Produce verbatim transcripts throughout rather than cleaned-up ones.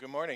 Good morning.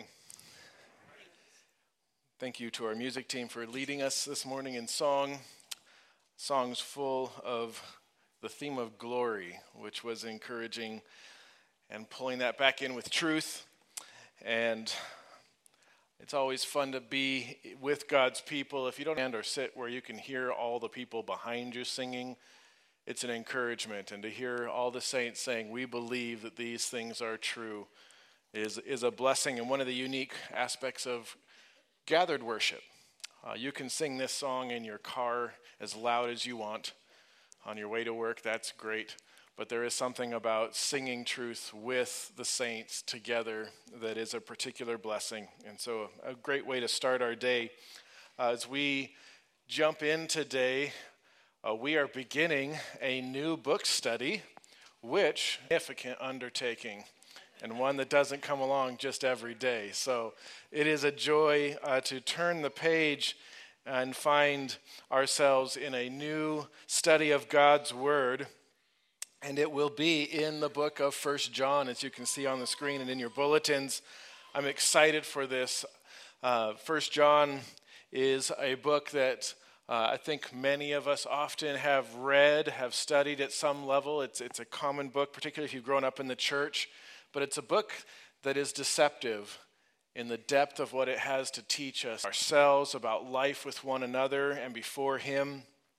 Thank you to our music team for leading us this morning in song. Songs full of the theme of glory, which was encouraging, and pulling that back in with truth. And it's always fun to be with God's people. If you don't stand or sit where you can hear all the people behind you singing, it's an encouragement. And to hear all the saints saying, "We believe that these things are true," is, is a blessing and one of the unique aspects of gathered worship. Uh, you can sing this song in your car as loud as you want on your way to work. That's great. But there is something about singing truth with the saints together that is a particular blessing. And so a great way to start our day. Uh, as we jump in today, uh, we are beginning a new book study, which is a significant undertaking, and one that doesn't come along just every day. So it is a joy uh, to turn the page and find ourselves in a new study of God's Word. And it will be in the book of First John, as you can see on the screen and in your bulletins. I'm excited for this. Uh, First John is a book that uh, I think many of us often have read, have studied at some level. It's, it's a common book, particularly if you've grown up in the church. But it's a book that is deceptive in the depth of what it has to teach us ourselves about life with one another and before Him.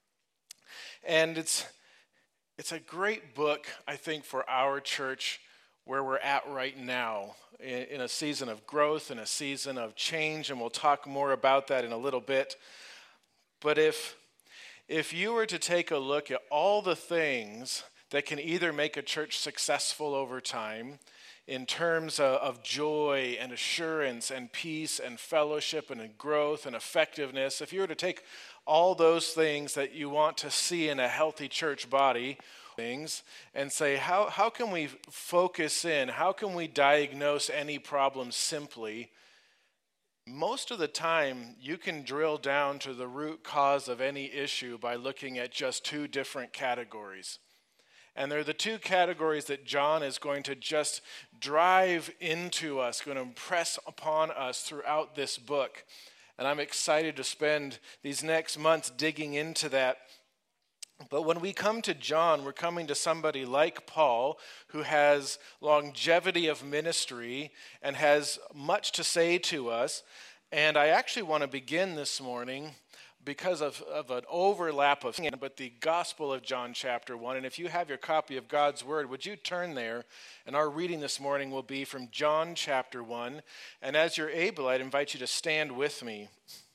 And it's it's a great book, I think, for our church where we're at right now in, in a season of growth and a season of change, and we'll talk more about that in a little bit. But if if you were to take a look at all the things that can either make a church successful over time in terms of, of joy and assurance and peace and fellowship and growth and effectiveness, if you were to take all those things that you want to see in a healthy church body things and say, how, how can we focus in, how can we diagnose any problem simply, most of the time you can drill down to the root cause of any issue by looking at just two different categories. And they're the two categories that John is going to just drive into us, going to impress upon us throughout this book. And I'm excited to spend these next months digging into that. But when we come to John, we're coming to somebody like Paul, who has longevity of ministry and has much to say to us. And I actually want to begin this morning because of, of an overlap of, but the Gospel of John chapter one. And if you have your copy of God's Word, would you turn there? And our reading this morning will be from John chapter one. And as you're able, I'd invite you to stand with me.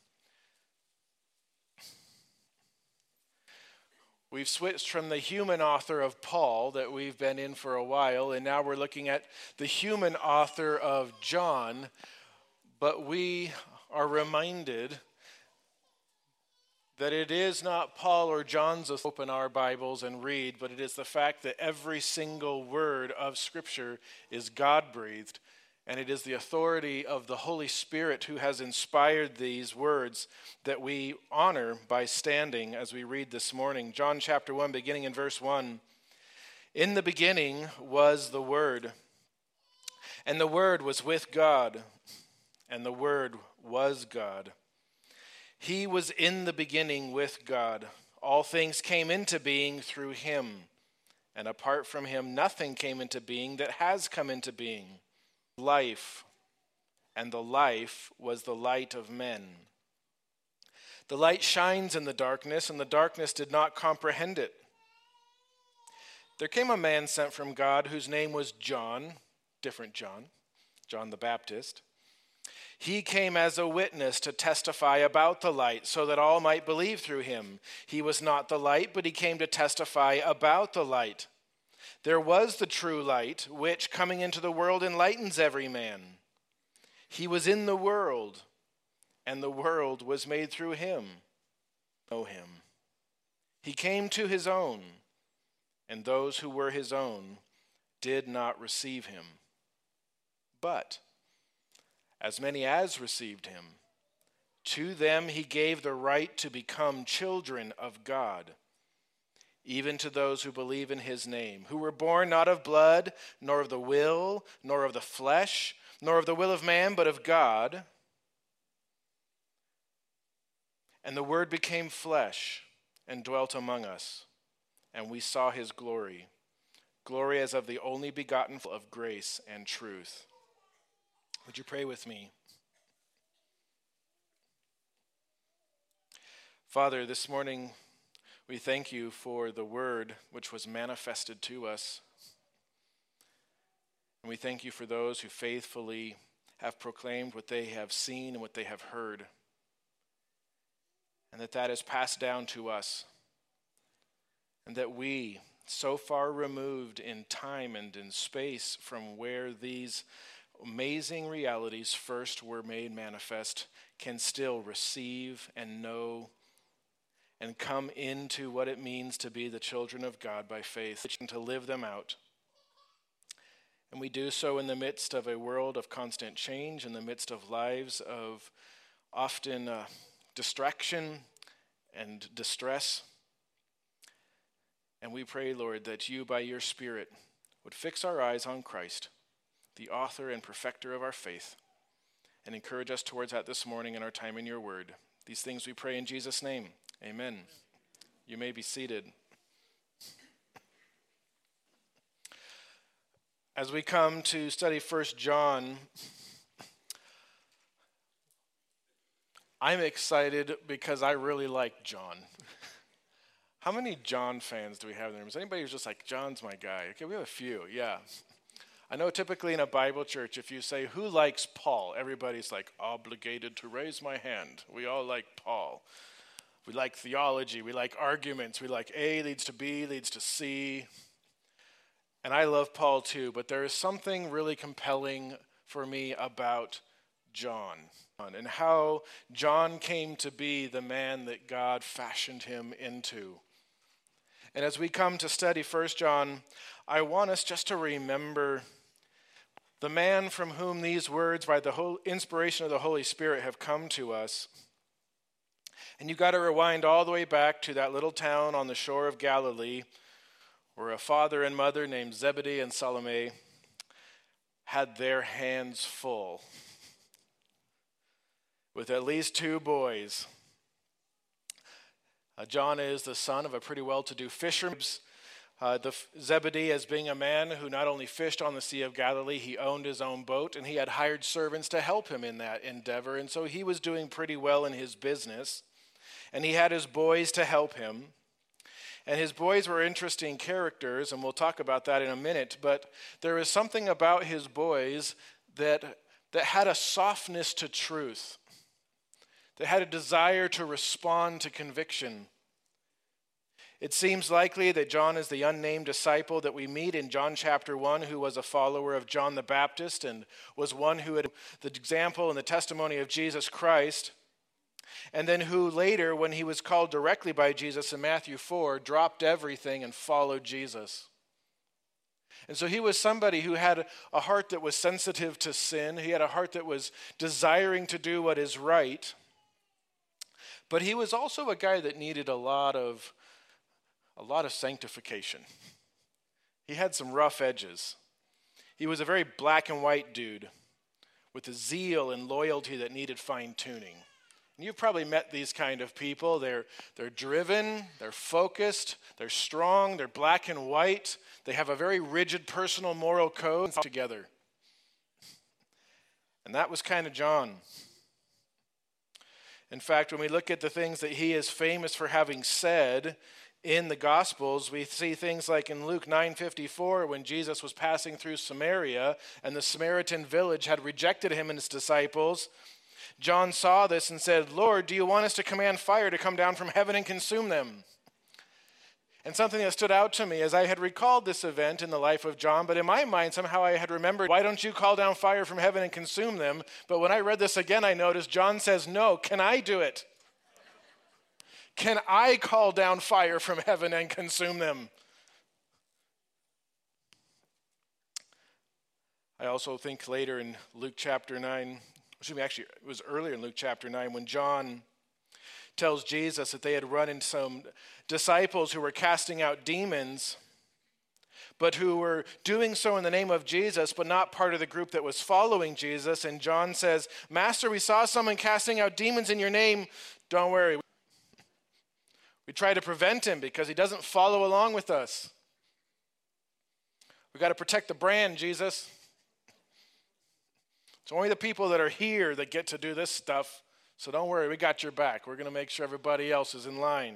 We've switched from the human author of Paul that we've been in for a while, and now we're looking at the human author of John. But we are reminded that it is not Paul or John's to open our Bibles and read, but it is the fact that every single word of Scripture is God-breathed, and it is the authority of the Holy Spirit who has inspired these words that we honor by standing as we read this morning. John chapter one, beginning in verse one. In the beginning was the Word, and the Word was with God, and the Word was God. He was in the beginning with God. All things came into being through Him, and apart from Him, nothing came into being that has come into being. Life, and the life was the light of men. The light shines in the darkness, and the darkness did not comprehend it. There came a man sent from God whose name was John, different John, John the Baptist. He came as a witness to testify about the light so that all might believe through him. He was not the light, but he came to testify about the light. There was the true light, which coming into the world enlightens every man. He was in the world, and the world was made through him. Know him. He came to his own, and those who were his own did not receive him. But as many as received him, to them he gave the right to become children of God, even to those who believe in his name, who were born not of blood, nor of the will, nor of the flesh, nor of the will of man, but of God. And the Word became flesh and dwelt among us, and we saw his glory, glory as of the only begotten of grace and truth. Would you pray with me? Father, this morning we thank you for the Word which was manifested to us. And we thank you for those who faithfully have proclaimed what they have seen and what they have heard, and that that is passed down to us, and that we, so far removed in time and in space from where these amazing realities first were made manifest, can still receive and know and come into what it means to be the children of God by faith and to live them out. And we do so in the midst of a world of constant change, in the midst of lives of often uh, distraction and distress. And we pray, Lord, that you, by your Spirit, would fix our eyes on Christ, the author and perfecter of our faith, and encourage us towards that this morning in our time in your word. These things we pray in Jesus' name. Amen. You may be seated. As we come to study First John, I'm excited because I really like John. How many John fans do we have in there? Is anybody who's just like, John's my guy? Okay, we have a few, yeah. I know typically in a Bible church, if you say, who likes Paul? Everybody's like, obligated to raise my hand. We all like Paul. We like theology. We like arguments. We like A leads to B, leads to C. And I love Paul too, but there is something really compelling for me about John and how John came to be the man that God fashioned him into. And as we come to study First John, I want us just to remember the man from whom these words by the whole inspiration of the Holy Spirit have come to us. And you've got to rewind all the way back to that little town on the shore of Galilee where a father and mother named Zebedee and Salome had their hands full with at least two boys. Uh, John is the son of a pretty well-to-do fisherman. Uh, the Zebedee, as being a man who not only fished on the Sea of Galilee, he owned his own boat, and he had hired servants to help him in that endeavor. And so he was doing pretty well in his business, and he had his boys to help him. And his boys were interesting characters, and we'll talk about that in a minute. But there was something about his boys that, that had a softness to truth, that had a desire to respond to conviction. It seems likely that John is the unnamed disciple that we meet in John chapter one, who was a follower of John the Baptist and was one who had the example and the testimony of Jesus Christ, and then who later, when he was called directly by Jesus in Matthew four, dropped everything and followed Jesus. And so he was somebody who had a heart that was sensitive to sin. He had a heart that was desiring to do what is right. But he was also a guy that needed a lot of a lot of sanctification. He had some rough edges. He was a very black and white dude with a zeal and loyalty that needed fine-tuning. And you've probably met these kind of people. They're, they're driven, they're focused, they're strong, they're black and white. They have a very rigid personal moral code together. And that was kind of John. In fact, when we look at the things that he is famous for having said in the Gospels, we see things like in Luke nine fifty-four, when Jesus was passing through Samaria and the Samaritan village had rejected him and his disciples, John saw this and said, Lord, do you want us to command fire to come down from heaven and consume them? And something that stood out to me as I had recalled this event in the life of John, but in my mind somehow I had remembered, why don't you call down fire from heaven and consume them? But when I read this again, I noticed John says, no, can I do it? Can I call down fire from heaven and consume them? I also think later in Luke chapter nine, excuse me, actually it was earlier in Luke chapter nine, when John tells Jesus that they had run into some disciples who were casting out demons, but who were doing so in the name of Jesus, but not part of the group that was following Jesus. And John says, Master, we saw someone casting out demons in your name. Don't worry. We try to prevent him because he doesn't follow along with us. We got to protect the brand, Jesus. It's only the people that are here that get to do this stuff. So don't worry, we got your back. We're going to make sure everybody else is in line.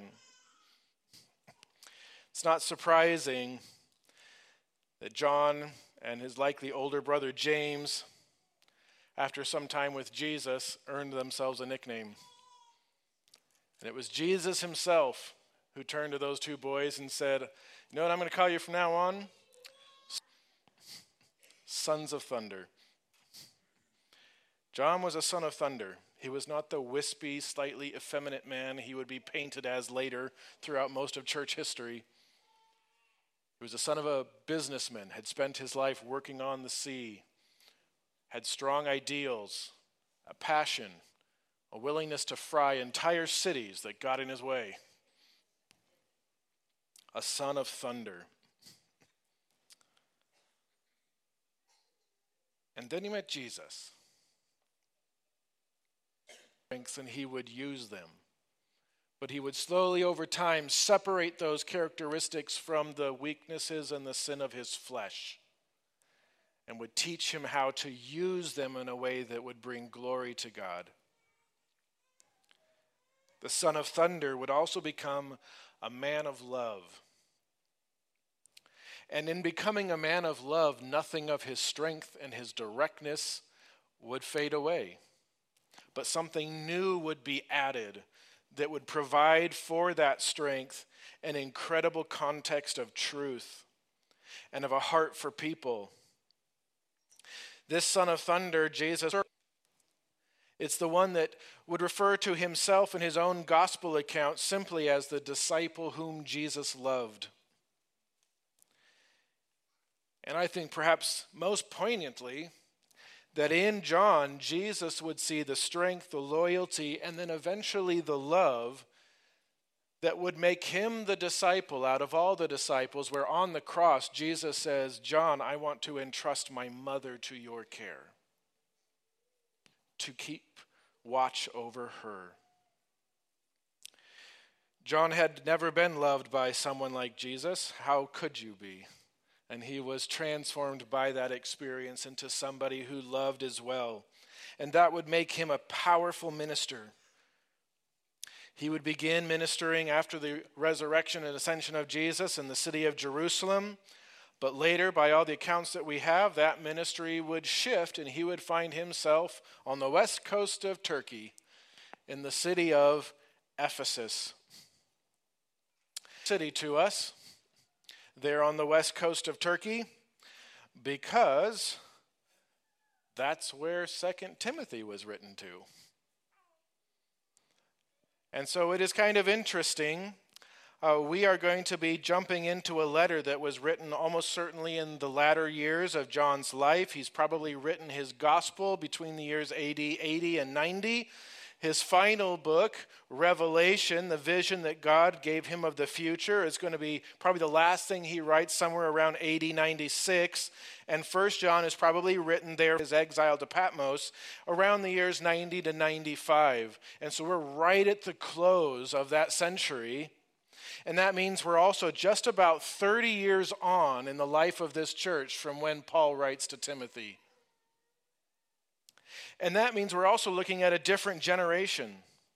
It's not surprising that John and his likely older brother James, after some time with Jesus, earned themselves a nickname. And it was Jesus himself who turned to those two boys and said, you know what I'm going to call you from now on? Sons of Thunder. John was a son of thunder. He was not the wispy, slightly effeminate man he would be painted as later throughout most of church history. He was the son of a businessman, had spent his life working on the sea, had strong ideals, a passion, a willingness to fry entire cities that got in his way. A son of thunder. And then he met Jesus. And he would use them. But he would slowly over time separate those characteristics from the weaknesses and the sin of his flesh, and would teach him how to use them in a way that would bring glory to God. The Son of Thunder would also become a man of love. And in becoming a man of love, nothing of his strength and his directness would fade away. But something new would be added that would provide for that strength an incredible context of truth and of a heart for people. This Son of Thunder, Jesus, it's the one that would refer to himself in his own gospel account simply as the disciple whom Jesus loved. And I think perhaps most poignantly, that in John, Jesus would see the strength, the loyalty, and then eventually the love that would make him the disciple out of all the disciples, where on the cross, Jesus says, John, I want to entrust my mother to your care, to keep watch over her. John had never been loved by someone like Jesus. How could you be? And he was transformed by that experience into somebody who loved as well. And that would make him a powerful minister. He would begin ministering after the resurrection and ascension of Jesus in the city of Jerusalem. But later, by all the accounts that we have, that ministry would shift and he would find himself on the west coast of Turkey in the city of Ephesus. City to us. There on the west coast of Turkey, because that's where Second Timothy was written to. And so it is kind of interesting. Uh, we are going to be jumping into a letter that was written almost certainly in the latter years of John's life. He's probably written his gospel between the years A D eighty and ninety. His final book, Revelation, the vision that God gave him of the future, is going to be probably the last thing he writes somewhere around A D ninety-six. And First John is probably written there, his exile to Patmos, around the years ninety to ninety-five. And so we're right at the close of that century. And that means we're also just about thirty years on in the life of this church from when Paul writes to Timothy. And that means we're also looking at a different generation.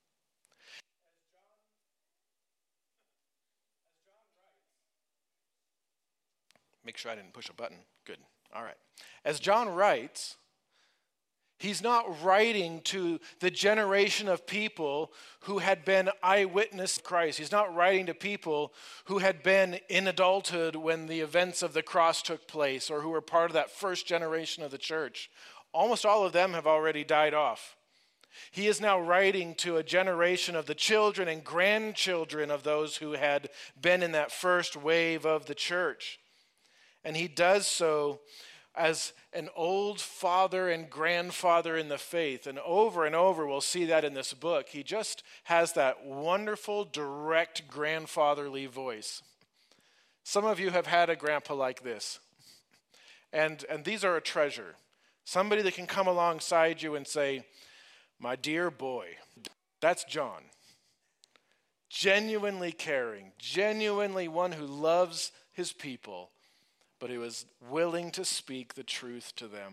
Make sure I didn't push a button. Good. All right. As John writes, he's not writing to the generation of people who had been eyewitness to Christ. He's not writing to people who had been in adulthood when the events of the cross took place or who were part of that first generation of the church. Almost all of them have already died off. He is now writing to a generation of the children and grandchildren of those who had been in that first wave of the church. And he does so as an old father and grandfather in the faith. And over and over, we'll see that in this book. He just has that wonderful, direct, grandfatherly voice. Some of you have had a grandpa like this. And, and these are a treasure. Somebody that can come alongside you and say, my dear boy, that's John. Genuinely caring, genuinely one who loves his people, but he was willing to speak the truth to them.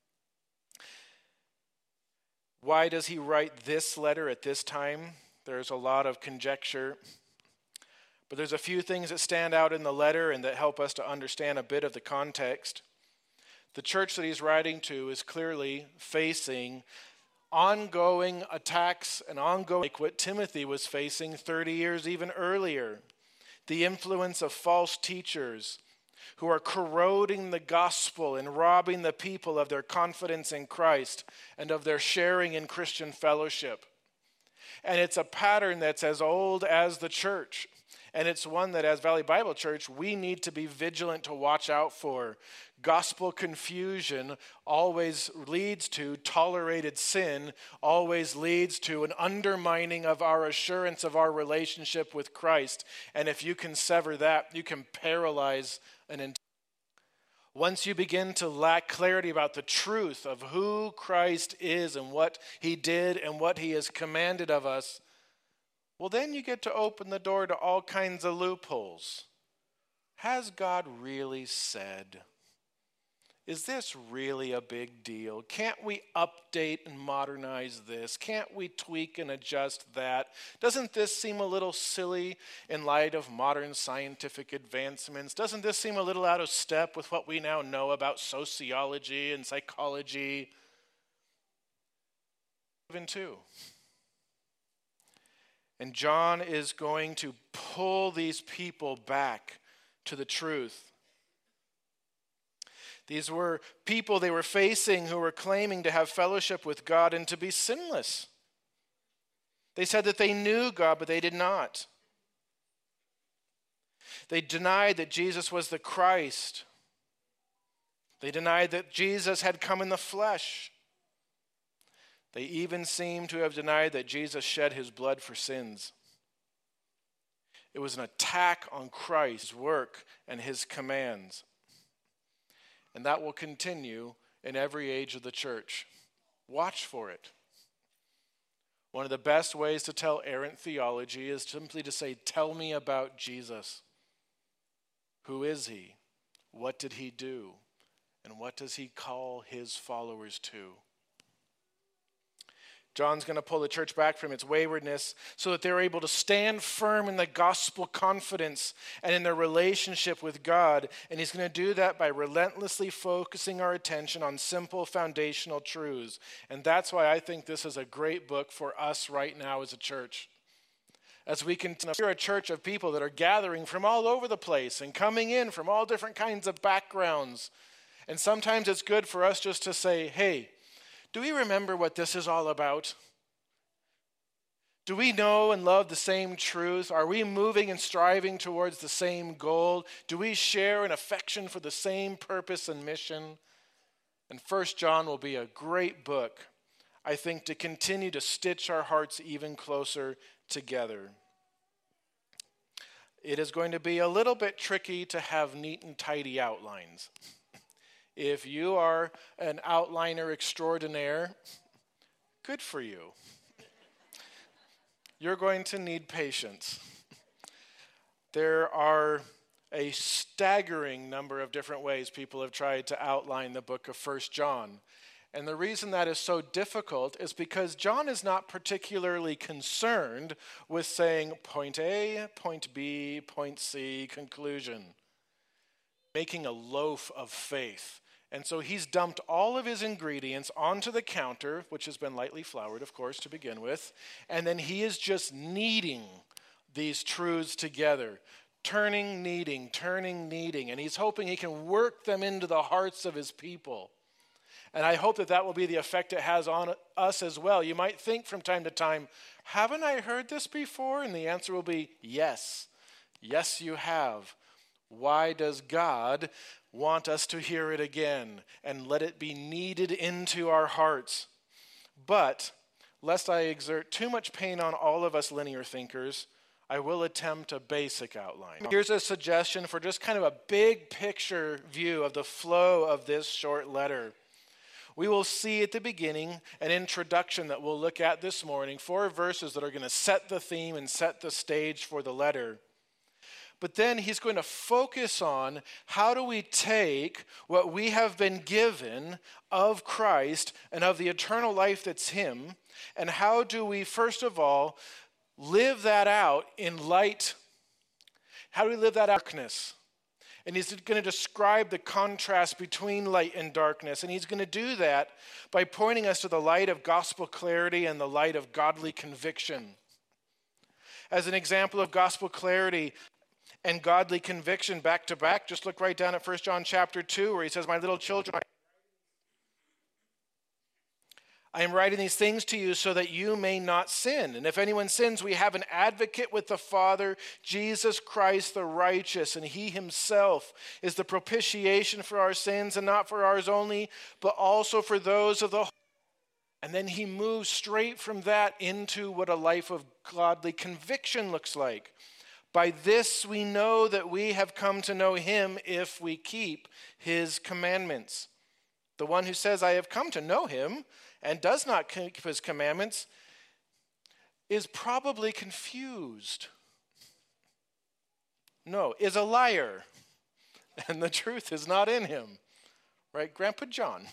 Why does he write this letter at this time? There's a lot of conjecture, but there's a few things that stand out in the letter and that help us to understand a bit of the context. The church that he's writing to is clearly facing ongoing attacks and ongoing, like what Timothy was facing thirty years even earlier. The influence of false teachers who are corroding the gospel and robbing the people of their confidence in Christ and of their sharing in Christian fellowship. And it's a pattern that's as old as the church. And it's one that, as Valley Bible Church, we need to be vigilant to watch out for. Gospel confusion always leads to tolerated sin, always leads to an undermining of our assurance of our relationship with Christ. And if you can sever that, you can paralyze an entire. Once you begin to lack clarity about the truth of who Christ is and what he did and what he has commanded of us, well, then you get to open the door to all kinds of loopholes. Has God really said? Is this really a big deal? Can't we update and modernize this? Can't we tweak and adjust that? Doesn't this seem a little silly in light of modern scientific advancements? Doesn't this seem a little out of step with what we now know about sociology and psychology? Even two. And John is going to pull these people back to the truth. These were people they were facing who were claiming to have fellowship with God and to be sinless. They said that they knew God, but they did not. They denied that Jesus was the Christ. They denied that Jesus had come in the flesh. They even seem to have denied that Jesus shed his blood for sins. It was an attack on Christ's work and his commands. And that will continue in every age of the church. Watch for it. One of the best ways to tell errant theology is simply to say, tell me about Jesus. Who is he? What did he do? And what does he call his followers to? John's going to pull the church back from its waywardness so that they're able to stand firm in the gospel confidence and in their relationship with God. And he's going to do that by relentlessly focusing our attention on simple foundational truths. And that's why I think this is a great book for us right now as a church. As we continue, we're a church of people that are gathering from all over the place and coming in from all different kinds of backgrounds. And sometimes it's good for us just to say, hey, do we remember what this is all about? Do we know and love the same truth? Are we moving and striving towards the same goal? Do we share an affection for the same purpose and mission? And First John will be a great book, I think, to continue to stitch our hearts even closer together. It is going to be a little bit tricky to have neat and tidy outlines. If you are an outliner extraordinaire, good for you. You're going to need patience. There are a staggering number of different ways people have tried to outline the book of First John. And the reason that is so difficult is because John is not particularly concerned with saying point A, point B, point C, conclusion. Making a loaf of faith. And so he's dumped all of his ingredients onto the counter, which has been lightly floured, of course, to begin with. And then he is just kneading these truths together. Turning, kneading, turning, kneading. And he's hoping he can work them into the hearts of his people. And I hope that that will be the effect it has on us as well. You might think from time to time, haven't I heard this before? And the answer will be yes. Yes, you have. Why does God want us to hear it again and let it be kneaded into our hearts? But lest I exert too much pain on all of us linear thinkers, I will attempt a basic outline. Here's a suggestion for just kind of a big picture view of the flow of this short letter. We will see at the beginning an introduction that we'll look at this morning, four verses that are going to set the theme and set the stage for the letter. But then he's going to focus on how do we take what we have been given of Christ and of the eternal life that's him, and how do we, first of all, live that out in light. How do we live that out in darkness? And he's going to describe the contrast between light and darkness. And he's going to do that by pointing us to the light of gospel clarity and the light of godly conviction. As an example of gospel clarity and godly conviction back to back, just look right down at First John chapter two, where he says, "My little children, I am writing these things to you so that you may not sin. And if anyone sins, we have an advocate with the Father, Jesus Christ the righteous. And he himself is the propitiation for our sins, and not for ours only, but also for those of the whole." And then he moves straight from that into what a life of godly conviction looks like. "By this we know that we have come to know him if we keep his commandments. The one who says, 'I have come to know him,' and does not keep his commandments is probably confused. No, is a liar, and the truth is not in him." Right, Grandpa John?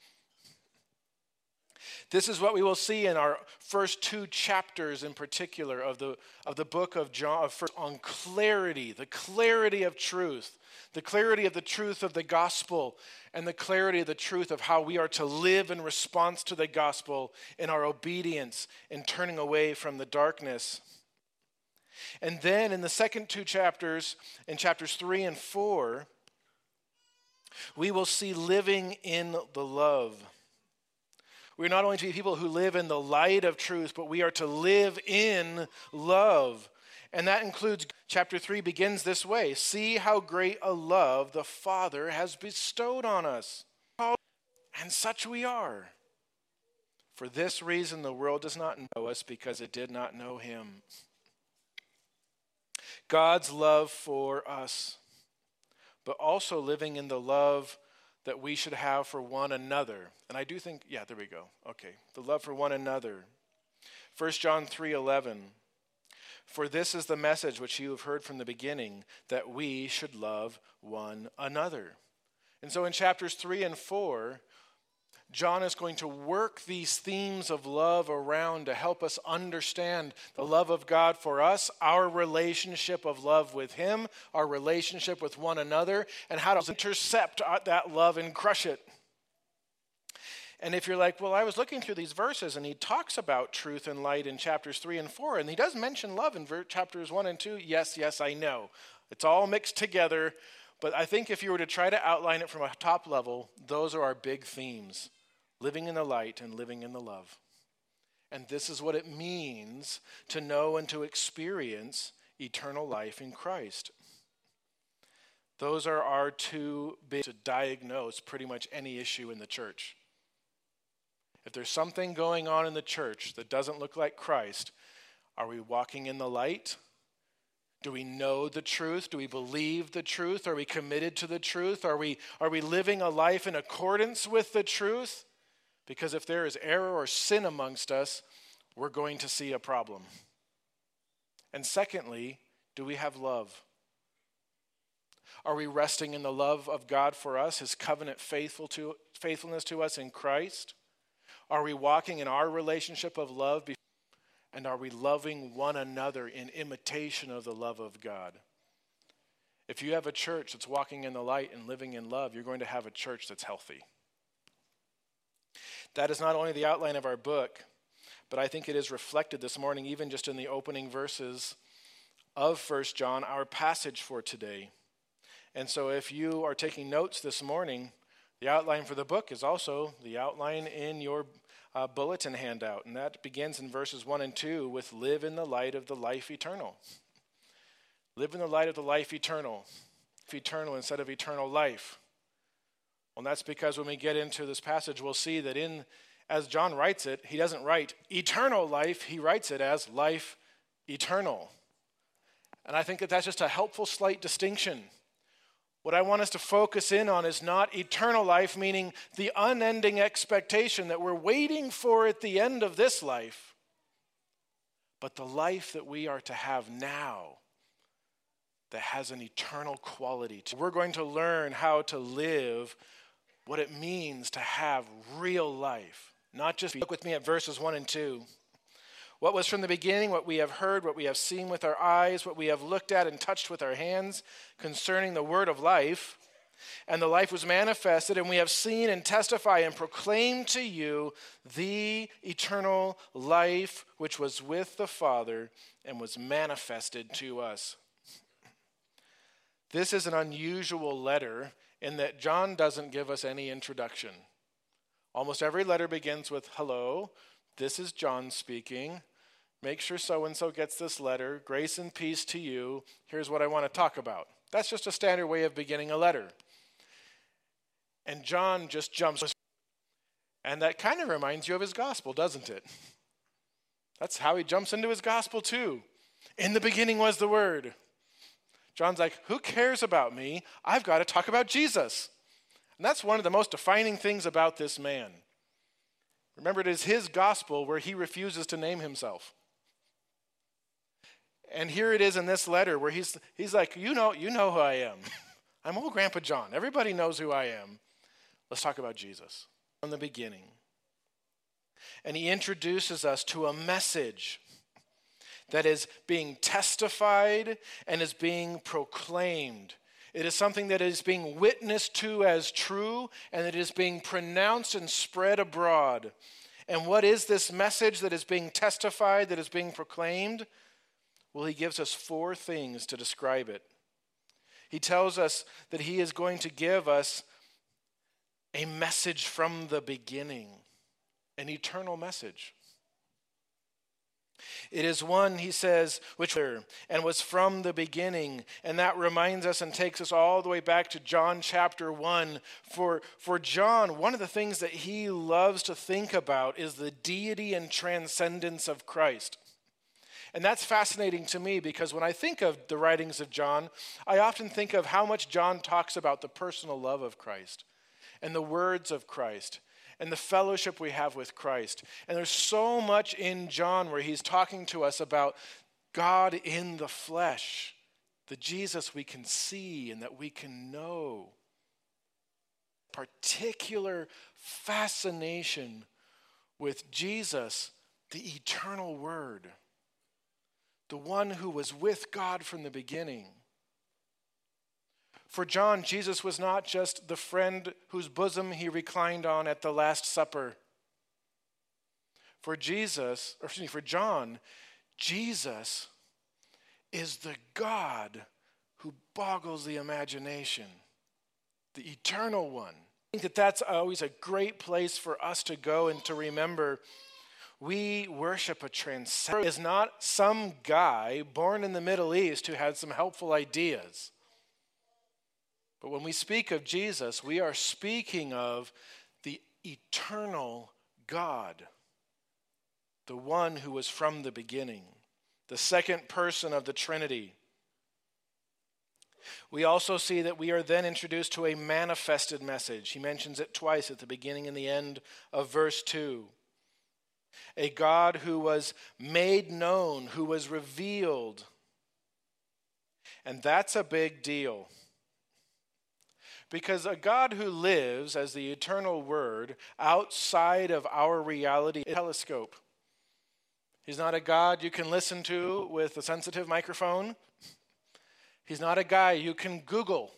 This is what we will see in our first two chapters in particular of the, of the book of John, of first, on clarity, the clarity of truth, the clarity of the truth of the gospel, and the clarity of the truth of how we are to live in response to the gospel in our obedience in turning away from the darkness. And then in the second two chapters, in chapters three and four, we will see living in the love. We're not only to be people who live in the light of truth, but we are to live in love. And that includes, chapter three begins this way: "See how great a love the Father has bestowed on us. And such we are. For this reason the world does not know us, because it did not know him." God's love for us, but also living in the love that we should have for one another. And I do think, yeah, there we go. Okay, the love for one another. First John three eleven. "For this is the message which you have heard from the beginning, that we should love one another." And so in chapters three and four, John is going to work these themes of love around to help us understand the love of God for us, our relationship of love with him, our relationship with one another, and how to intercept that love and crush it. And if you're like, well, I was looking through these verses, and he talks about truth and light in chapters three and four, and he does mention love in chapters one and two. Yes, yes, I know. It's all mixed together, but I think if you were to try to outline it from a top level, those are our big themes: living in the light and living in the love. And this is what it means to know and to experience eternal life in Christ. Those are our two big to diagnose pretty much any issue in the church. If there's something going on in the church that doesn't look like Christ, are we walking in the light? Do we know the truth? Do we believe the truth? Are we committed to the truth? Are we, are we living a life in accordance with the truth? Because if there is error or sin amongst us, we're going to see a problem. And secondly, do we have love? Are we resting in the love of God for us, his covenant faithful to, faithfulness to us in Christ? Are we walking in our relationship of love? And are we loving one another in imitation of the love of God? If you have a church that's walking in the light and living in love, you're going to have a church that's healthy. That is not only the outline of our book, but I think it is reflected this morning, even just in the opening verses of First John, our passage for today. And so if you are taking notes this morning, the outline for the book is also the outline in your uh, bulletin handout. And that begins in verses one and two with "live in the light of the life eternal." Live in the light of the life eternal. Eternal instead of eternal life. Well, that's because when we get into this passage, we'll see that in, as John writes it, he doesn't write eternal life, he writes it as life eternal. And I think that that's just a helpful slight distinction. What I want us to focus in on is not eternal life, meaning the unending expectation that we're waiting for at the end of this life, but the life that we are to have now that has an eternal quality to it. We're going to learn how to live what it means to have real life, not just look with me at verses one and two. What was from the beginning, what we have heard, what we have seen with our eyes, what we have looked at and touched with our hands concerning the word of life. And the life was manifested, and we have seen and testify and proclaim to you the eternal life which was with the Father and was manifested to us. This is an unusual letter in that John doesn't give us any introduction. Almost every letter begins with, hello, this is John speaking. Make sure so-and-so gets this letter. Grace and peace to you. Here's what I want to talk about. That's just a standard way of beginning a letter. And John just jumps. And that kind of reminds you of his gospel, doesn't it? That's how he jumps into his gospel too. In the beginning was the Word. John's like, who cares about me? I've got to talk about Jesus. And that's one of the most defining things about this man. Remember, it is his gospel where he refuses to name himself. And here it is in this letter where he's he's like, you know, you know who I am. I'm old Grandpa John. Everybody knows who I am. Let's talk about Jesus from the beginning. And he introduces us to a message that is being testified and is being proclaimed. It is something that is being witnessed to as true, and it is being pronounced and spread abroad. And what is this message that is being testified, that is being proclaimed? Well, he gives us four things to describe it. He tells us that he is going to give us a message from the beginning, an eternal message. It is one, he says, which and was from the beginning. And that reminds us and takes us all the way back to John chapter one. For, for John, one of the things that he loves to think about is the deity and transcendence of Christ. And that's fascinating to me because when I think of the writings of John, I often think of how much John talks about the personal love of Christ and the words of Christ and the fellowship we have with Christ. And there's so much in John where he's talking to us about God in the flesh, the Jesus we can see and that we can know. Particular fascination with Jesus, the eternal Word, the one who was with God from the beginning. For John, Jesus was not just the friend whose bosom he reclined on at the Last Supper. For Jesus, or excuse me, for John, Jesus is the God who boggles the imagination, the eternal one. I think that that's always a great place for us to go and to remember we worship a transcendent. Is not some guy born in the Middle East who had some helpful ideas. But when we speak of Jesus, we are speaking of the eternal God, the one who was from the beginning, the second person of the Trinity. We also see that we are then introduced to a manifested message. He mentions it twice at the beginning and the end of verse two. A God who was made known, who was revealed. And that's a big deal. Because a God who lives as the eternal Word outside of our reality is a telescope. He's not a God you can listen to with a sensitive microphone. He's not a guy you can Google.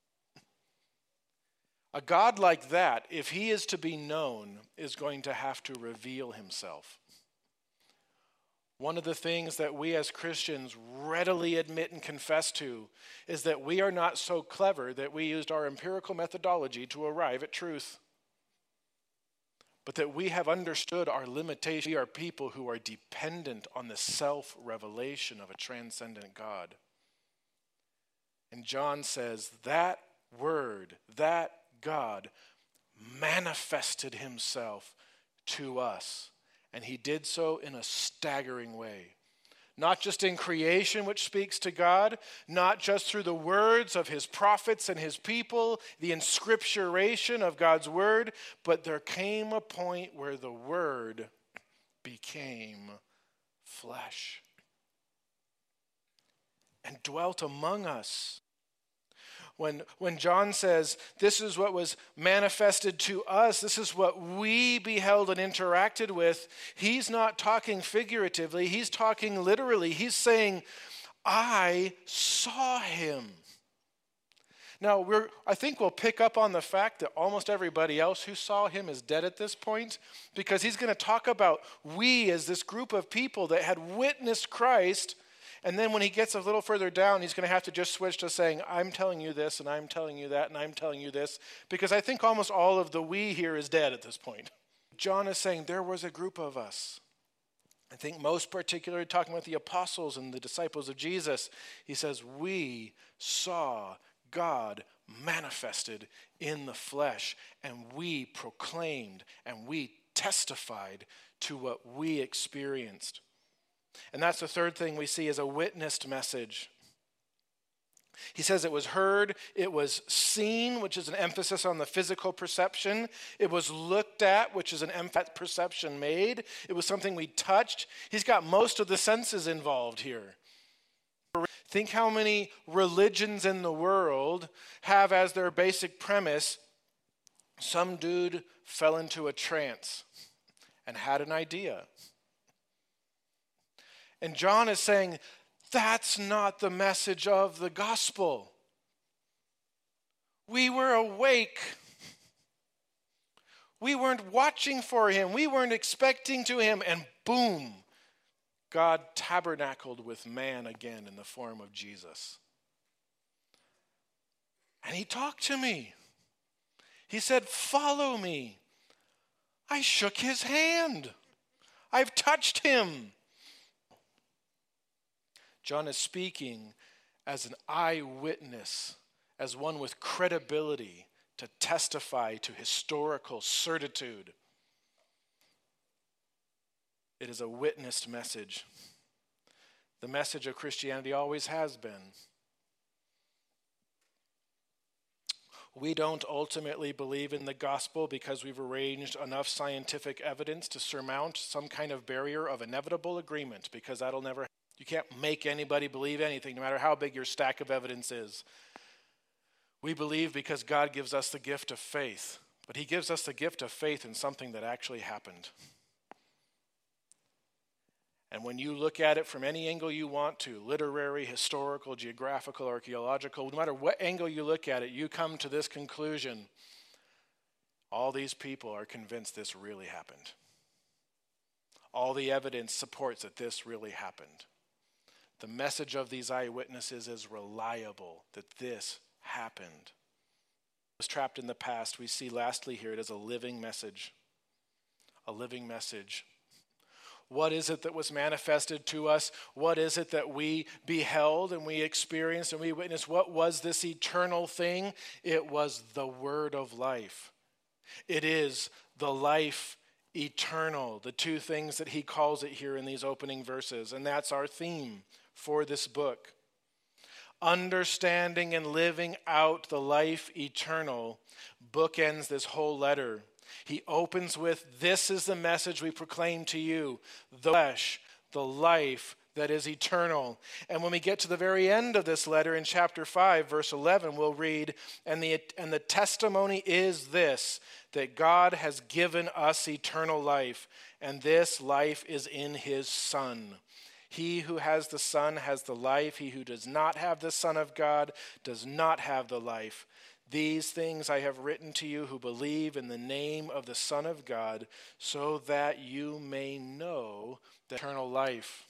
A God like that, if he is to be known, is going to have to reveal himself. One of the things that we as Christians readily admit and confess to is that we are not so clever that we used our empirical methodology to arrive at truth, but that we have understood our limitations. We are people who are dependent on the self-revelation of a transcendent God. And John says that Word, that God manifested himself to us. And he did so in a staggering way. not just in creation, which speaks to God, not just through the words of his prophets and his people, the inscripturation of God's word, but there came a point where the word became flesh and dwelt among us. When, when John says, this is what was manifested to us, this is what we beheld and interacted with, he's not talking figuratively, he's talking literally. He's saying, I saw him. Now, we're, I think we'll pick up on the fact that almost everybody else who saw him is dead at this point, because he's going to talk about we as this group of people that had witnessed Christ. And then when he gets a little further down, he's going to have to just switch to saying, I'm telling you this, and I'm telling you that, and I'm telling you this, because I think almost all of the we here is dead at this point. John is saying there was a group of us. I think most particularly talking about the apostles and the disciples of Jesus, he says, we saw God manifested in the flesh, and we proclaimed and we testified to what we experienced. And that's the third thing we see as a witnessed message. He says it was heard, it was seen, which is an emphasis on the physical perception. It was looked at, which is an emphasis perception made. It was something we touched. He's got most of the senses involved here. Think how many religions in the world have as their basic premise, some dude fell into a trance and had an idea. And John is saying, that's not the message of the gospel. We were awake. We weren't watching for him. We weren't expecting to him. And boom, God tabernacled with man again in the form of Jesus. And he talked to me. He said, follow me. I shook his hand. I've touched him. John is speaking as an eyewitness, as one with credibility to testify to historical certitude. It is a witnessed message. The message of Christianity always has been. We don't ultimately believe in the gospel because we've arranged enough scientific evidence to surmount some kind of barrier of inevitable agreement, because that'll never happen. You can't make anybody believe anything, no matter how big your stack of evidence is. We believe because God gives us the gift of faith, but he gives us the gift of faith in something that actually happened. And when you look at it from any angle you want to, literary, historical, geographical, archaeological, no matter what angle you look at it, you come to this conclusion. All these people are convinced this really happened. All the evidence supports that this really happened. The message of these eyewitnesses is reliable, that this happened. It was trapped in the past. We see lastly here it is a living message. A living message. What is it that was manifested to us? What is it that we beheld and we experienced and we witnessed? What was this eternal thing? It was the word of life. It is the life eternal, the two things that he calls it here in these opening verses. And that's our theme for this book. Understanding and living out the life eternal bookends this whole letter. He opens with, this is the message we proclaim to you, the flesh, the life that is eternal. And when we get to the very end of this letter in chapter five, verse eleven, we'll read, and the, and the testimony is this, that God has given us eternal life, and this life is in his Son. He who has the Son has the life. He who does not have the Son of God does not have the life. These things I have written to you who believe in the name of the Son of God, so that you may know the eternal life.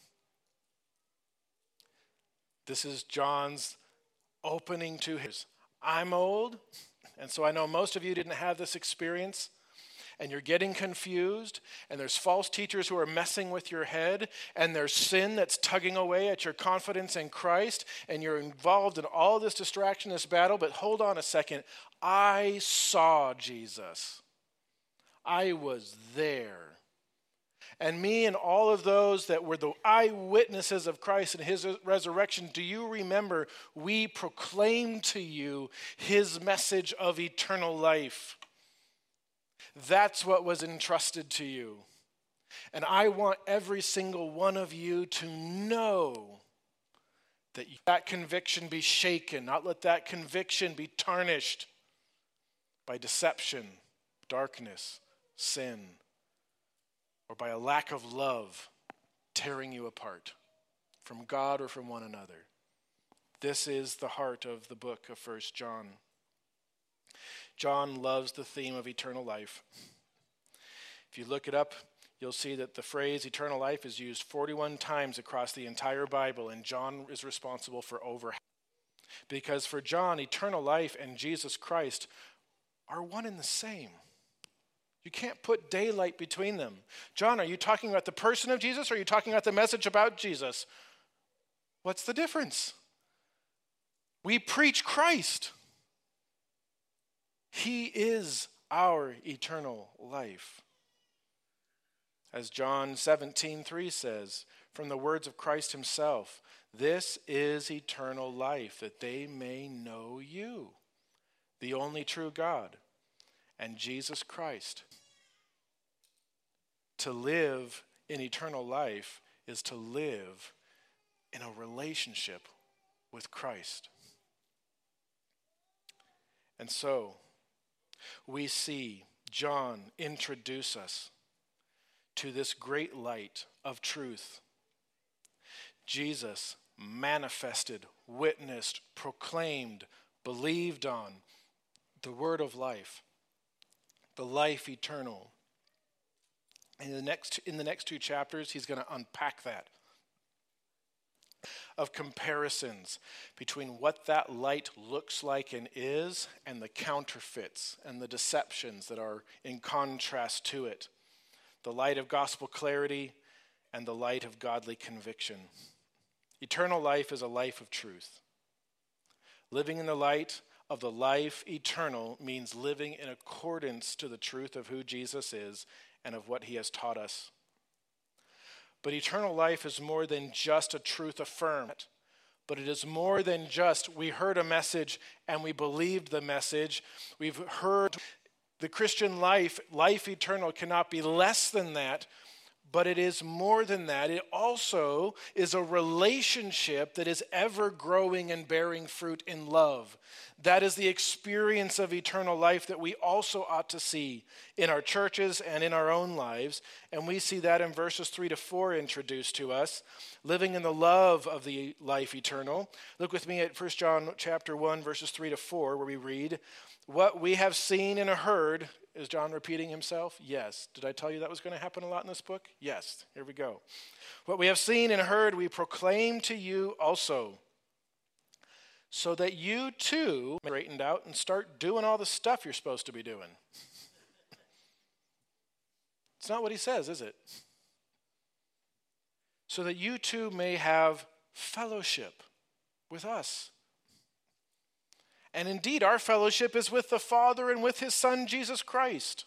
This is John's opening to his. I'm old, and so I know most of you didn't have this experience. And you're getting confused, and there's false teachers who are messing with your head, and there's sin that's tugging away at your confidence in Christ, and you're involved in all this distraction, this battle, but hold on a second. I saw Jesus. I was there. and me and all of those that were the eyewitnesses of Christ and his resurrection, do you remember we proclaimed to you his message of eternal life? That's what was entrusted to you. And I want every single one of you to know that that conviction be shaken, not let that conviction be tarnished by deception, darkness, sin, or by a lack of love tearing you apart from God or from one another. This is the heart of the book of First John. John loves the theme of eternal life. If you look it up, you'll see that the phrase eternal life is used forty-one times across the entire Bible, and John is responsible for over half. Because for John, eternal life and Jesus Christ are one and the same. You can't put daylight between them. John, are you talking about the person of Jesus, or are you talking about the message about Jesus? What's the difference? We preach Christ. He is our eternal life. As John seventeen three says, from the words of Christ himself, this is eternal life, that they may know you, the only true God, and Jesus Christ. To live in eternal life is to live in a relationship with Christ. And so, we see John introduce us to this great light of truth. Jesus manifested, witnessed, proclaimed, believed on the word of life, the life eternal. And in the next, in the next two chapters, he's going to unpack that, of comparisons between what that light looks like and is, and the counterfeits and the deceptions that are in contrast to it. The light of gospel clarity and the light of godly conviction. Eternal life is a life of truth. Living in the light of the life eternal means living in accordance to the truth of who Jesus is and of what he has taught us. But eternal life is more than just a truth affirmed, but it is more than just we heard a message and we believed the message. We've heard the Christian life, life eternal, cannot be less than that, but it is more than that. It also is a relationship that is ever growing and bearing fruit in love. That is the experience of eternal life that we also ought to see in our churches and in our own lives. And we see that in verses three to four introduced to us, living in the love of the life eternal. Look with me at First John chapter one, verses three to four, where we read, what we have seen and heard. Is John repeating himself? Yes. Did I tell you that was going to happen a lot in this book? Yes. Here we go. What we have seen and heard, we proclaim to you also, so that you too may be straightened out and start doing all the stuff you're supposed to be doing. It's not what he says, is it? So that you too may have fellowship with us. And indeed, our fellowship is with the Father and with his Son, Jesus Christ.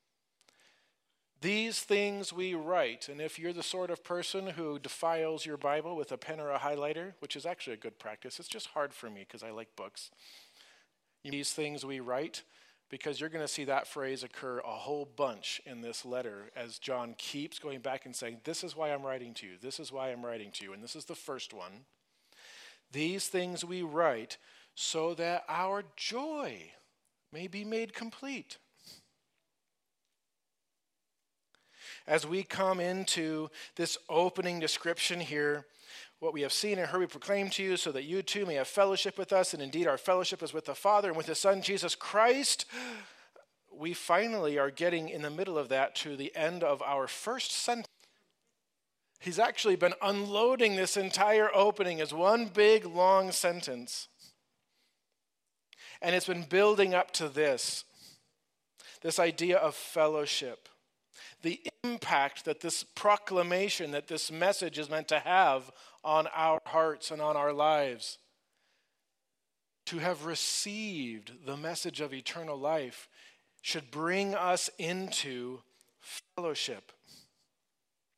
These things we write, and if you're the sort of person who defiles your Bible with a pen or a highlighter, which is actually a good practice, it's just hard for me because I like books. These things we write, because you're going to see that phrase occur a whole bunch in this letter as John keeps going back and saying, this is why I'm writing to you, this is why I'm writing to you, and this is the first one. These things we write so that our joy may be made complete. As we come into this opening description here, what we have seen and heard we proclaim to you, so that you too may have fellowship with us, and indeed our fellowship is with the Father and with his Son, Jesus Christ. We finally are getting in the middle of that to the end of our first sentence. He's actually been unloading this entire opening as one big long sentence. And it's been building up to this, this idea of fellowship, the impact that this proclamation, that this message is meant to have on our hearts and on our lives. To have received the message of eternal life should bring us into fellowship.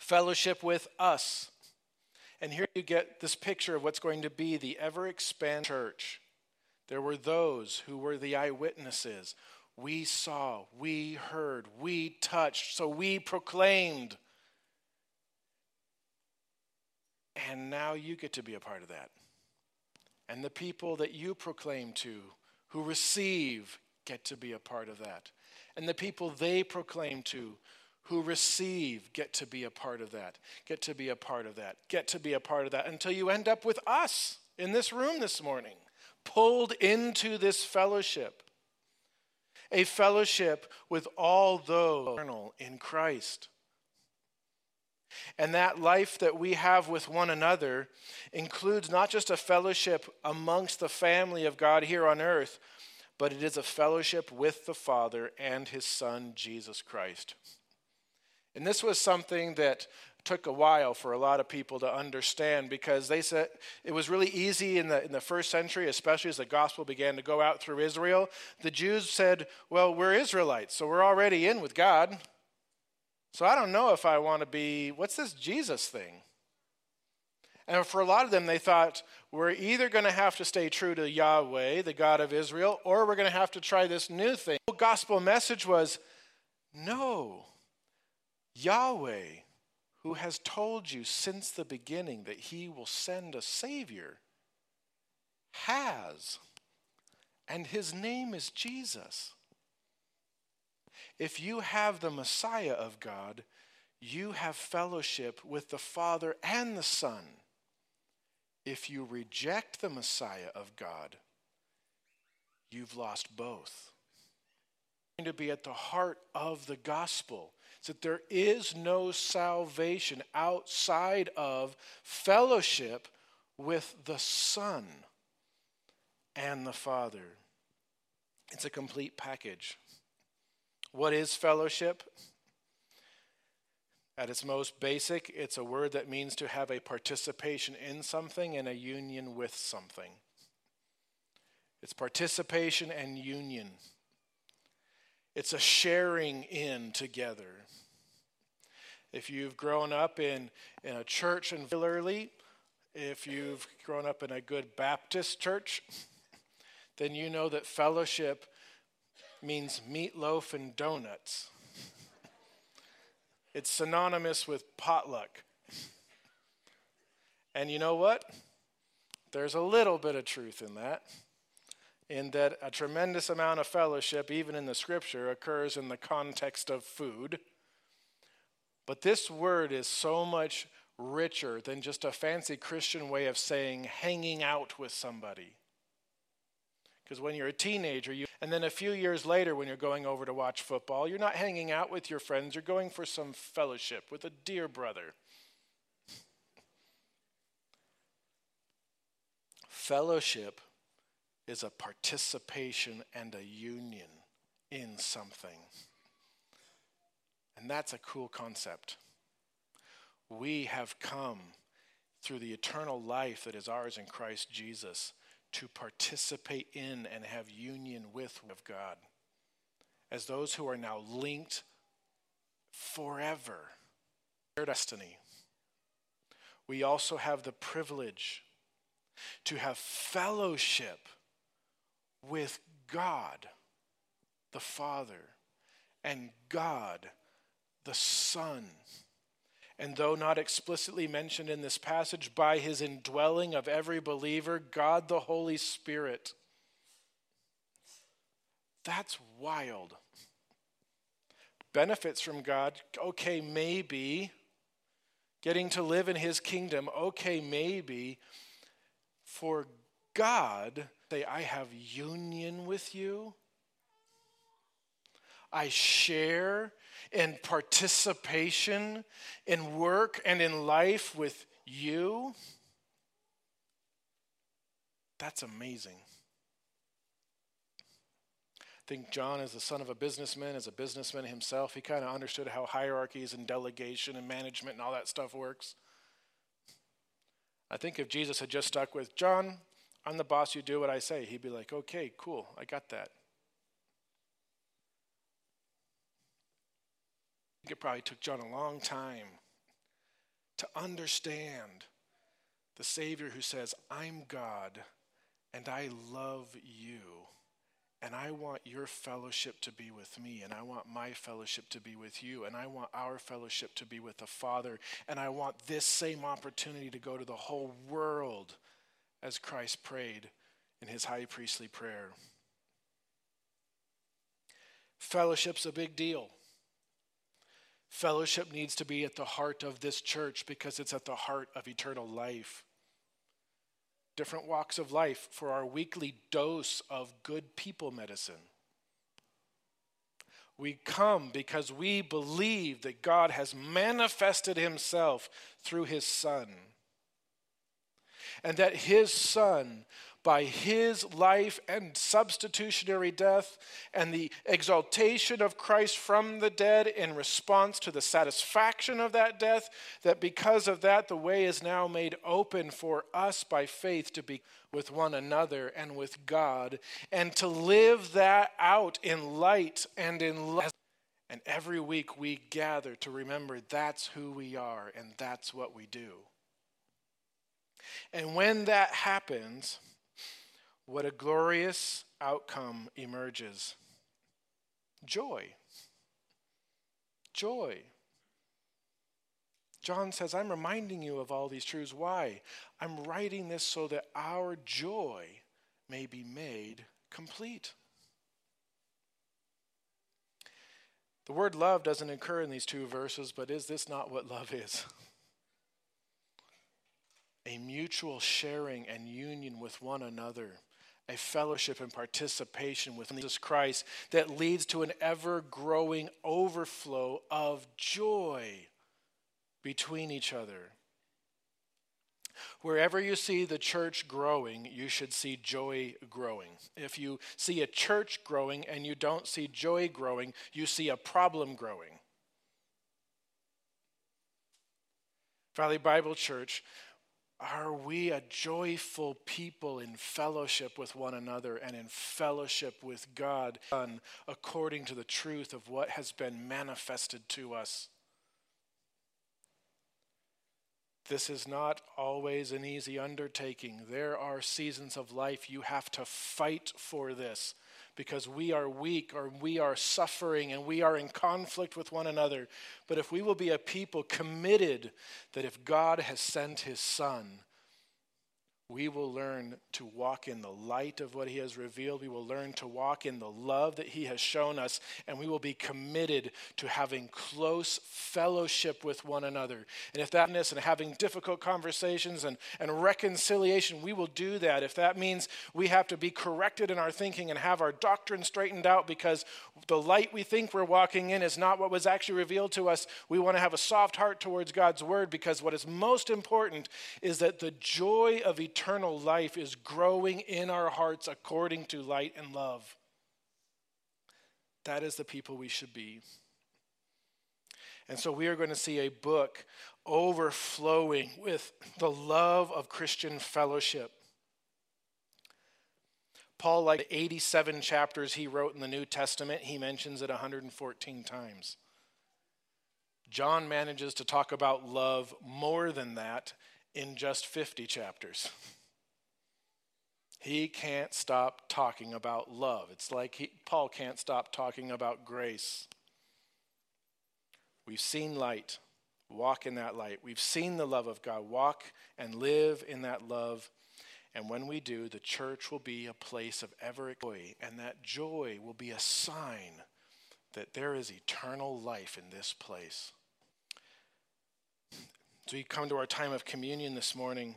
fellowship with us. And here you get this picture of what's going to be the ever-expanding church. There were those who were the eyewitnesses. We saw, we heard, we touched, so we proclaimed. And now you get to be a part of that. And the people that you proclaim to, who receive, get to be a part of that. And the people they proclaim to, who receive, get to be a part of that, get to be a part of that, get to be a part of that, until you end up with us in this room this morning, pulled into this fellowship. A fellowship with all those eternal in Christ. And that life that we have with one another includes not just a fellowship amongst the family of God here on earth, but it is a fellowship with the Father and his Son, Jesus Christ. And this was something that took a while for a lot of people to understand, because they said it was really easy in the in the first century, especially as the gospel began to go out through Israel. The Jews said, well, we're Israelites, so we're already in with God. So I don't know if I want to be, what's this Jesus thing? And for a lot of them, they thought, we're either going to have to stay true to Yahweh, the God of Israel, or we're going to have to try this new thing. The gospel message was, no. Yahweh, who has told you since the beginning that he will send a Savior, has, and his name is Jesus. If you have the Messiah of God, you have fellowship with the Father and the Son. If you reject the Messiah of God, you've lost both. To be at the heart of the gospel is that there is no salvation outside of fellowship with the Son and the Father. It's a complete package. What is fellowship? At its most basic, it's a word that means to have a participation in something and a union with something. It's participation and union. It's a sharing in together. If you've grown up in, in a church, and particularly if you've grown up in a good Baptist church, then you know that fellowship means meatloaf and donuts. It's synonymous with potluck. And you know what? There's a little bit of truth in that. In that a tremendous amount of fellowship, even in the scripture, occurs in the context of food. But this word is so much richer than just a fancy Christian way of saying hanging out with somebody. Because when you're a teenager, you, and then a few years later when you're going over to watch football, you're not hanging out with your friends, you're going for some fellowship with a dear brother. Fellowship is a participation and a union in something. And that's a cool concept. We have come through the eternal life that is ours in Christ Jesus to participate in and have union with of God as those who are now linked forever. Their destiny. We also have the privilege to have fellowship with God, the Father, and God, the Son. And though not explicitly mentioned in this passage, by his indwelling of every believer, God the Holy Spirit. That's wild. Benefits from God, okay, maybe. Getting to live in his kingdom, okay, maybe. For God, say, I have union with you. I share in participation in work and in life with you. That's amazing. I think John, as the son of a businessman, as a businessman himself, he kind of understood how hierarchies and delegation and management and all that stuff works. I think if Jesus had just stuck with, John, I'm the boss, you do what I say, he'd be like, okay, cool, I got that. I think it probably took John a long time to understand the Savior who says, I'm God and I love you. And I want your fellowship to be with me, and I want my fellowship to be with you, and I want our fellowship to be with the Father, and I want this same opportunity to go to the whole world as Christ prayed in his high priestly prayer. Fellowship's a big deal. Fellowship needs to be at the heart of this church because it's at the heart of eternal life. Different walks of life for our weekly dose of good people medicine. We come because we believe that God has manifested himself through his Son. And that his Son, by his life and substitutionary death and the exaltation of Christ from the dead in response to the satisfaction of that death, that because of that, the way is now made open for us by faith to be with one another and with God, and to live that out in light and in love. And every week we gather to remember that's who we are and that's what we do. And when that happens, what a glorious outcome emerges. Joy. Joy. John says, I'm reminding you of all these truths. Why? I'm writing this so that our joy may be made complete. The word love doesn't occur in these two verses, but is this not what love is? A mutual sharing and union with one another. A fellowship and participation with Jesus Christ that leads to an ever-growing overflow of joy between each other. Wherever you see the church growing, you should see joy growing. If you see a church growing and you don't see joy growing, you see a problem growing. Valley Bible Church, are we a joyful people in fellowship with one another and in fellowship with God, according to the truth of what has been manifested to us? This is not always an easy undertaking. There are seasons of life you have to fight for this because we are weak or we are suffering and we are in conflict with one another. But if we will be a people committed that if God has sent his Son, we will learn to walk in the light of what he has revealed. We will learn to walk in the love that he has shown us, and we will be committed to having close fellowship with one another. And if that is and having difficult conversations and, and reconciliation, we will do that. If that means we have to be corrected in our thinking and have our doctrine straightened out because the light we think we're walking in is not what was actually revealed to us, we want to have a soft heart towards God's word, because what is most important is that the joy of eternity Eternal life is growing in our hearts according to light and love. That is the people we should be. And so we are going to see a book overflowing with the love of Christian fellowship. Paul, like the eighty-seven chapters he wrote in the New Testament, he mentions it one hundred fourteen times. John manages to talk about love more than that in just fifty chapters. He can't stop talking about love. It's like he, Paul can't stop talking about grace. We've seen light. Walk in that light. We've seen the love of God. Walk and live in that love. And when we do, the church will be a place of ever joy. And that joy will be a sign that there is eternal life in this place. As we come to our time of communion this morning,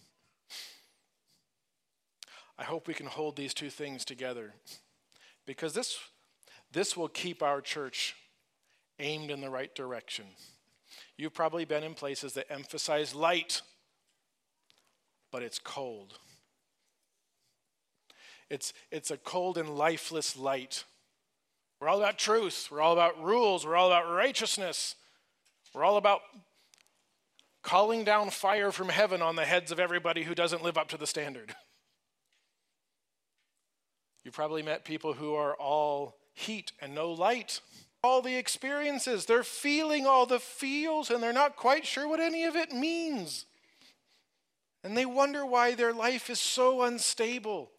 I hope we can hold these two things together, because this, this will keep our church aimed in the right direction. You've probably been in places that emphasize light, but it's cold. It's, it's a cold and lifeless light. We're all about truth. We're all about rules. We're all about righteousness. We're all about calling down fire from heaven on the heads of everybody who doesn't live up to the standard. You've probably met people who are all heat and no light. all the experiences. They're feeling all the feels, and they're not quite sure what any of it means. And they wonder why their life is so unstable.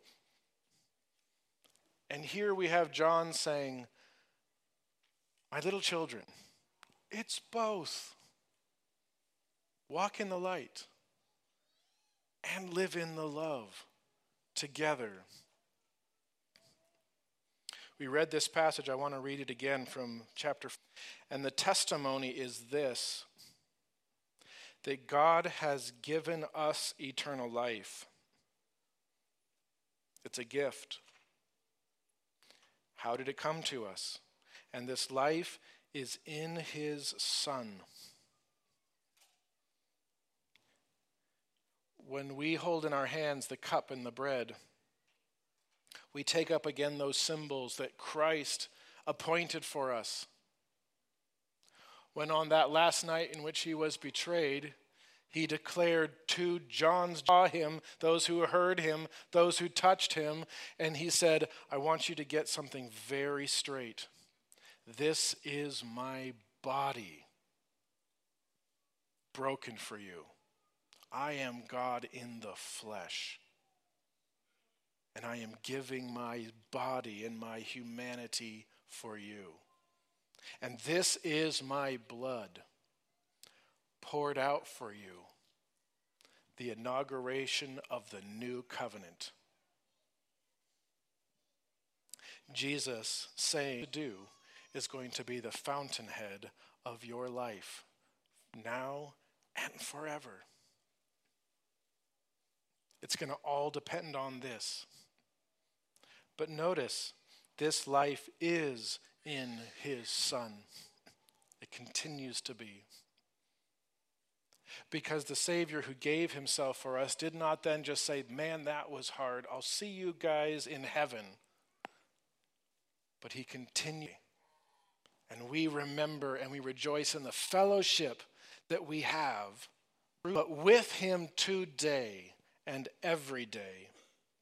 And here we have John saying, my little children, it's both. Walk in the light and live in the love together. We read this passage. I want to read it again from chapter. And the testimony is this, that God has given us eternal life. It's a gift. How did it come to us? And this life is in his Son. When we hold in our hands the cup and the bread, we take up again those symbols that Christ appointed for us. When on that last night in which he was betrayed, he declared to John's saw him, those who heard him, those who touched him, and he said, I want you to get something very straight. This is my body broken for you. I am God in the flesh. And I am giving my body and my humanity for you. And this is my blood poured out for you. The inauguration of the new covenant. Jesus saying to do is going to be the fountainhead of your life now and forever. It's going to all depend on this. But notice, this life is in his Son. It continues to be. Because the Savior who gave himself for us did not then just say, man, that was hard. I'll see you guys in heaven. But he continued. And we remember and we rejoice in the fellowship that we have, but with him today and every day.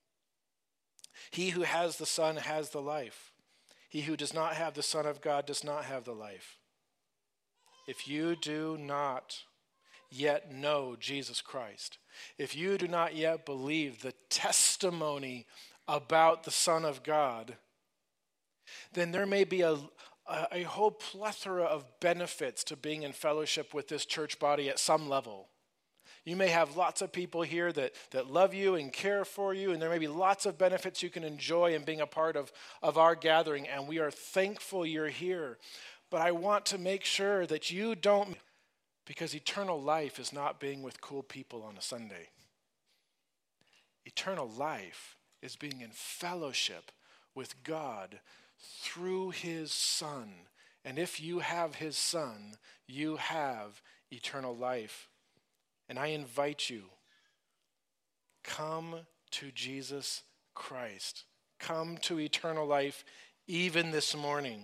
He who has the Son has the life. He who does not have the Son of God does not have the life. If you do not yet know Jesus Christ, if you do not yet believe the testimony about the Son of God, then there may be a, a, a whole plethora of benefits to being in fellowship with this church body at some level. You may have lots of people here that, that love you and care for you, and there may be lots of benefits you can enjoy in being a part of, of our gathering, and we are thankful you're here. But I want to make sure that you don't, because eternal life is not being with cool people on a Sunday. Eternal life is being in fellowship with God through his Son. And if you have his Son, you have eternal life. And I invite you, come to Jesus Christ. Come to eternal life even this morning.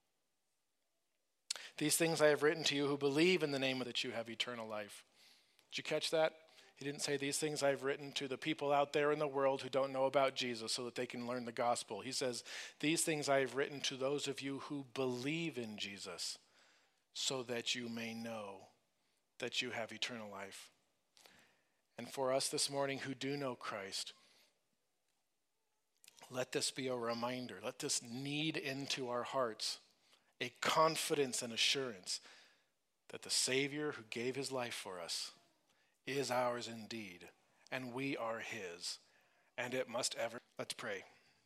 These things I have written to you who believe in the name of that you have eternal life. Did you catch that? He didn't say these things I've written to the people out there in the world who don't know about Jesus so that they can learn the gospel. He says, these things I have written to those of you who believe in Jesus so that you may know that you have eternal life. And for us this morning who do know Christ, let this be a reminder. Let this knead into our hearts a confidence and assurance that the Savior who gave his life for us is ours indeed, and we are his, and it must ever. Let's pray.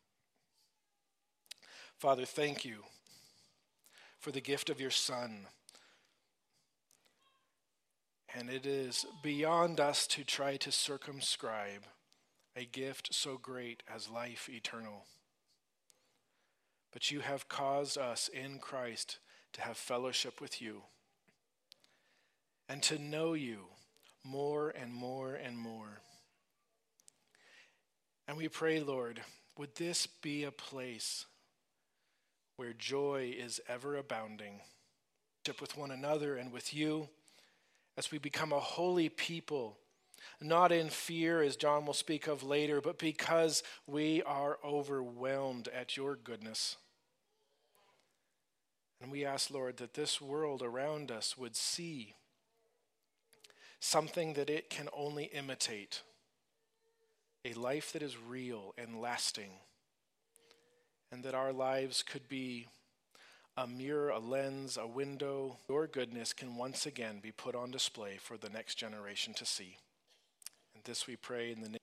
Father, thank you for the gift of your Son. And it is beyond us to try to circumscribe a gift so great as life eternal. But you have caused us in Christ to have fellowship with you and to know you more and more and more. And we pray, Lord, would this be a place where joy is ever abounding, with one another and with you, as we become a holy people, not in fear, as John will speak of later, but because we are overwhelmed at your goodness. And we ask, Lord, that this world around us would see something that it can only imitate, a life that is real and lasting, and that our lives could be a mirror, a lens, a window. Your goodness can once again be put on display for the next generation to see. And this we pray in the name